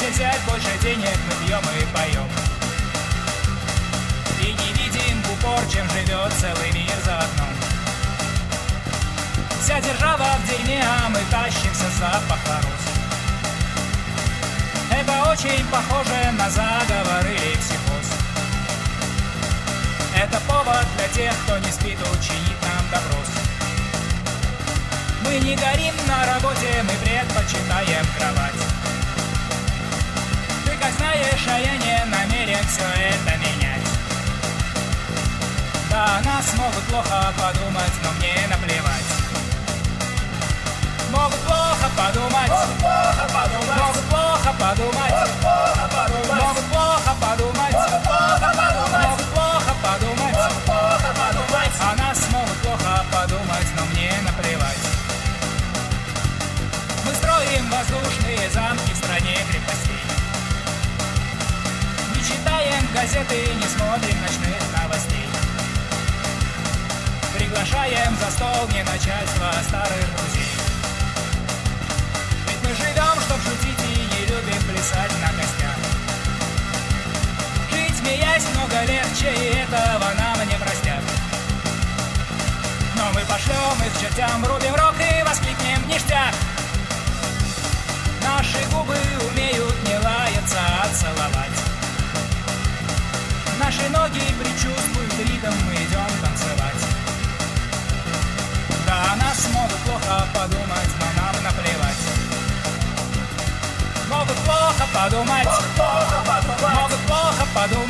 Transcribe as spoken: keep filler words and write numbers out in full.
взять больше денег, мы пьем и поем. И не видим в упор, чем живет целый мир за окном. Вся держава в дерьме, а мы тащимся запах роз. Это очень похоже на заговор или психоз. Это повод для тех, кто не спит, учинить нам допрос. Мы не горим на работе, мы предпочитаем кровать. Ты как знаешь, а я не намерен все это менять. Да, о нас могут плохо подумать, но мне наплевать. Могут плохо подумать, могут плохо подумать, могут плохо подумать, могут плохо подумать, могут плохо подумать, могут плохо подумать, могут плохо подумать. О нас могут плохо подумать, но мне наплевать. Мы строим воздушные замки в стране крепостей. Не читаем газеты, не смотрим ночных новостей. Приглашаем за стол не начальство, а старых друзей. Ведь мы живем, чтоб шутить, и не любим плясать на костях. Жить, смеясь, много легче, и этого нам не простят. Но мы пошлем их к чертям, врубим рок и воскликнем ништяк. Наши губы умеют не лаяться, а целовать. Наши ноги предчувствуют ритм, мы идем танцевать. Да, о нас могут плохо подумать, но нам наплевать. Могут плохо подумать, могут плохо подумать, могут плохо подумать.